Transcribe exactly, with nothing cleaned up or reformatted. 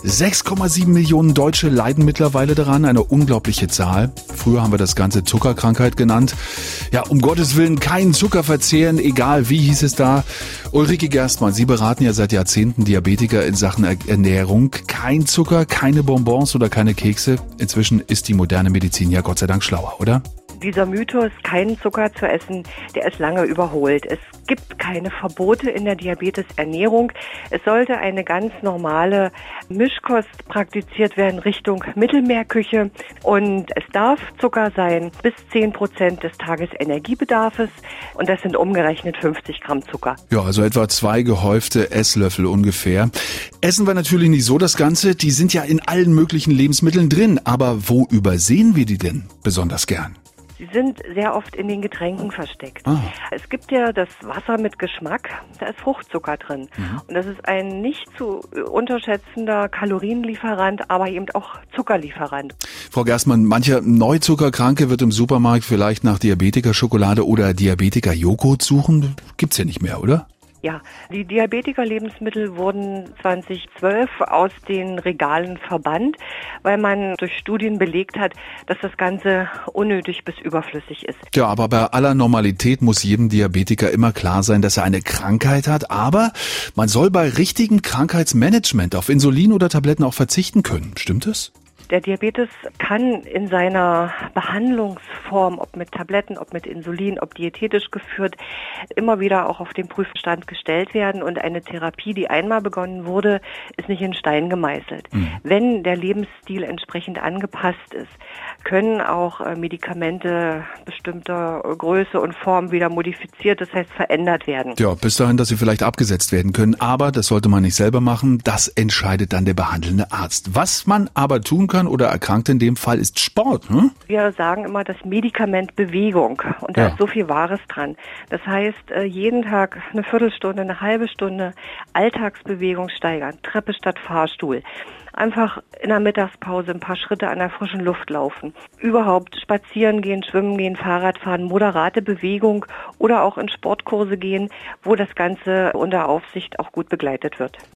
sechs Komma sieben Millionen Deutsche leiden mittlerweile daran, eine unglaubliche Zahl. Früher haben wir das Ganze Zuckerkrankheit genannt. Ja, um Gottes Willen keinen Zucker verzehren, egal wie hieß es da. Ulrike Gerstmann, Sie beraten ja seit Jahrzehnten Diabetiker in Sachen Ernährung. Kein Zucker, keine Bonbons oder keine Kekse. Inzwischen ist die moderne Medizin ja Gott sei Dank schlauer, oder? Dieser Mythos, keinen Zucker zu essen, der ist lange überholt. Es gibt keine Verbote in der Diabetesernährung. Es sollte eine ganz normale Mischkost praktiziert werden Richtung Mittelmeerküche. Und es darf Zucker sein bis zehn Prozent des Tagesenergiebedarfes. Und das sind umgerechnet fünfzig Gramm Zucker. Ja, also etwa zwei gehäufte Esslöffel ungefähr. Essen wir natürlich nicht so das Ganze. Die sind ja in allen möglichen Lebensmitteln drin. Aber wo übersehen wir die denn besonders gern? Sie sind sehr oft in den Getränken versteckt. Ah. Es gibt ja das Wasser mit Geschmack, da ist Fruchtzucker drin. Mhm. Und das ist ein nicht zu unterschätzender Kalorienlieferant, aber eben auch Zuckerlieferant. Frau Gerstmann, mancher Neuzuckerkranke wird im Supermarkt vielleicht nach Diabetiker-Schokolade oder Diabetiker-Joghurt suchen. Gibt's ja nicht mehr, oder? Ja, die Diabetiker-Lebensmittel wurden zweitausendzwölf aus den Regalen verbannt, weil man durch Studien belegt hat, dass das Ganze unnötig bis überflüssig ist. Ja, aber bei aller Normalität muss jedem Diabetiker immer klar sein, dass er eine Krankheit hat. Aber man soll bei richtigem Krankheitsmanagement auf Insulin oder Tabletten auch verzichten können. Stimmt es? Der Diabetes kann in seiner Behandlungsform, ob mit Tabletten, ob mit Insulin, ob diätetisch geführt, immer wieder auch auf den Prüfstand gestellt werden. Und eine Therapie, die einmal begonnen wurde, ist nicht in Stein gemeißelt. Mhm. Wenn der Lebensstil entsprechend angepasst ist, können auch Medikamente bestimmter Größe und Form wieder modifiziert, das heißt verändert werden. Ja, bis dahin, dass sie vielleicht abgesetzt werden können. Aber das sollte man nicht selber machen. Das entscheidet dann der behandelnde Arzt. Was man aber tun kann, oder erkrankt in dem Fall, ist Sport. Hm? Wir sagen immer das Medikament Bewegung und da Ja. ist so viel Wahres dran. Das heißt, jeden Tag eine Viertelstunde, eine halbe Stunde Alltagsbewegung steigern, Treppe statt Fahrstuhl. Einfach in der Mittagspause ein paar Schritte an der frischen Luft laufen. Überhaupt spazieren gehen, schwimmen gehen, Fahrrad fahren, moderate Bewegung oder auch in Sportkurse gehen, wo das Ganze unter Aufsicht auch gut begleitet wird.